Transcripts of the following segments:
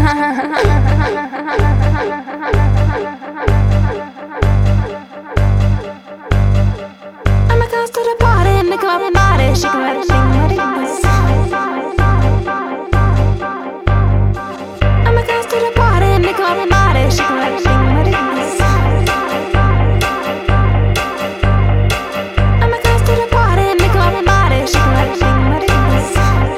close to the party and the club body, she can everything what it is. I'm close to the party and the club body, she can everything what it is. I'm close to the party and the club body, she can everything what it is.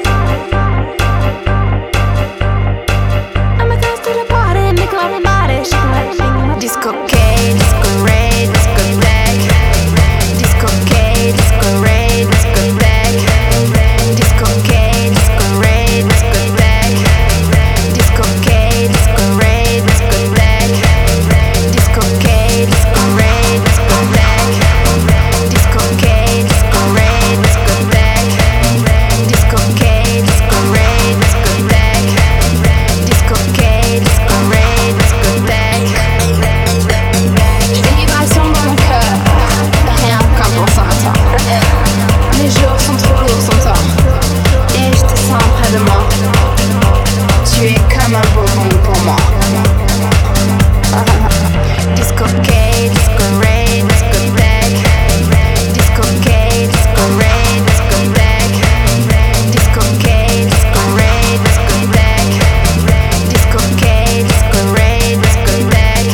I'm close to the party and the club body, she can everything what it is. Disco K, disco ray, disco tech. Disco K, disco ray, disco tech. Disco K, disco ray, disco tech. Disco K, disco ray, disco tech. Disco K, disco ray, disco tech. Disco K, disco ray, disco tech. Disco K, disco ray, disco tech. Disco K, disco ray, disco tech. J'ai des vibrations dans mon cœur, rien qu'un bon sentant. Les jours sont trop lourds sans toi, et je te sens près de moi. Tu es comme un bonbon pour moi. Disco K, disco ray, disco tech. Disco K, disco ray, disco tech. Disco K, disco ray, disco tech. Disco K, disco ray, disco tech.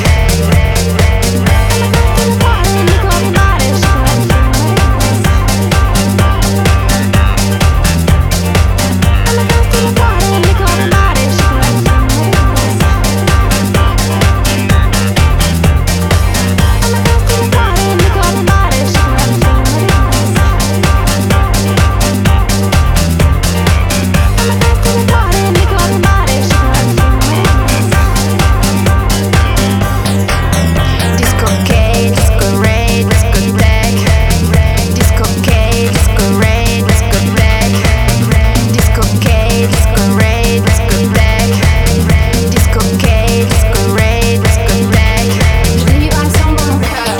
Disco K, disco ray, disco tech. Disco K, disco ray, disco tech. Disco K, disco ray, disco tech. Disco K, disco ray, disco tech. J'ai des vibrations dans mon cœur,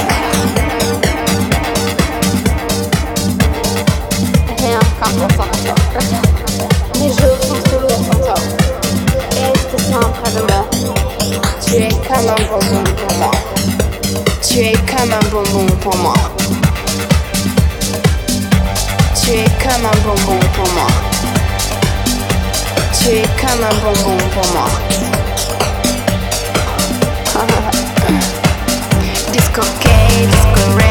rien qu'un bon sentant. Les jours sont trop lourds sans toi, et je te sens près de moi. Tu es comme un bonbon pour moi. Tu es comme un bonbon pour moi. Tu es comme un bonbon pour moi. Tu es comme un bonbon pour moi. Disco K, disco ray.